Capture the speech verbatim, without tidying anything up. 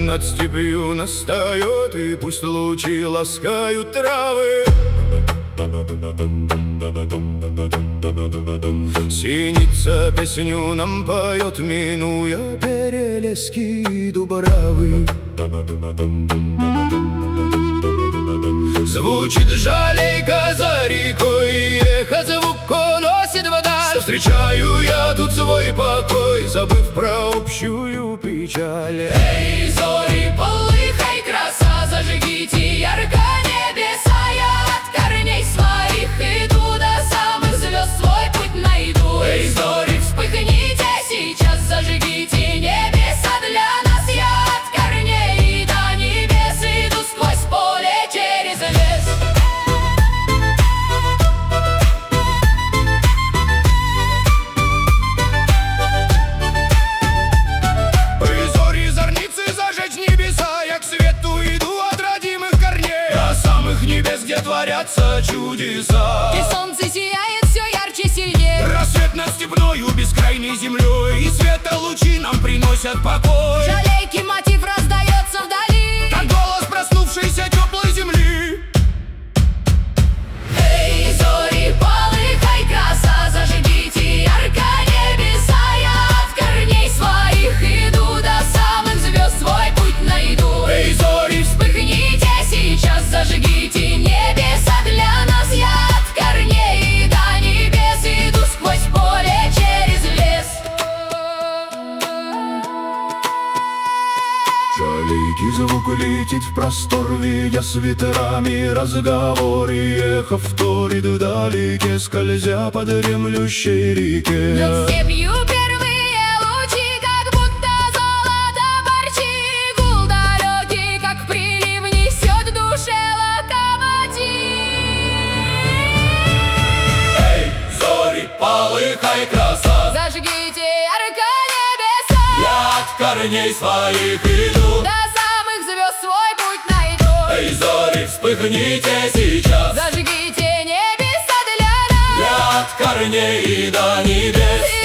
над степью настает, и пусть лучи ласкают травы. Синица песню нам поет, минуя перелески и дубравы. Звучит жалейка за рекой, и эхо звук уносит вдаль. Встречаю я тут свой покой, забыв про общую печаль. Эй, зори, полыхай, краса, зажгите ярко небеса. Я от корней своих иду, до самых звезд свой путь найду. Эй, зори, вспыхните сейчас, зажгите небеса для нас. Я от корней и до небес иду, сквозь поле через лес. Эй, зори, зорницы, зажечь небеса, я к свету иду от родимых корней, до самых небес, где творятся чудеса. И солнце сияет все ярче, сильнее. Рассвет над степною бескрайней землей, и света лучи нам приносят покой. Жалейки мотив раздается вдали, как голос проснувшейся теплой земли. эй, зори, полыхай, краса, зажгите ярко небеса. Я от корней своих иду, до самых звезд свой путь найду. Эй, зори, Вспыхните сейчас, зажгите небеса для нас. Я от корней и до небес иду, сквозь поле через лес. жалейки звук летит в простор, видя с ветрами разговор, и эхо вторит вдалеке, скользя по дремлющей реке. Над степью первые лучи, как будто золото парчи. Гул далекий, как прилив, несет в душе локомотив. Эй, зори, полыхай, краса, Зажгите ярко небеса. я от корней своих иду. До самых звезд свой путь найду. Эй, зори, вспыхните сейчас, Зажгите небеса для нас. я от корней и до небес.